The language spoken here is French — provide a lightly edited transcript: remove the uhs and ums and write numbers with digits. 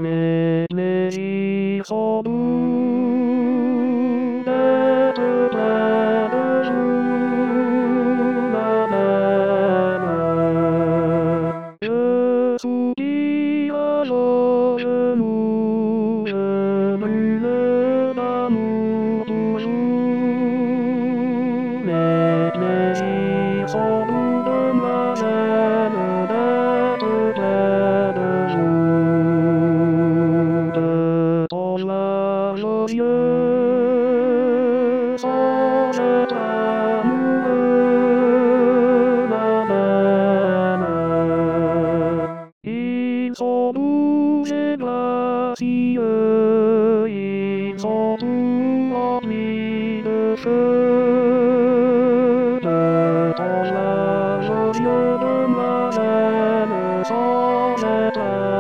les sont doux d'être plein de jour la même. Je soupire alors je loue, je brûle d'amour toujours, mes plaisirs sont doux de ma gêne d'être plein de jour. De ton large aux yeux, sans être amoureux la même. Ils sont doux et gracieux, ils sont tout remplis de feu. De ton large aux yeux de ma gêne, sans être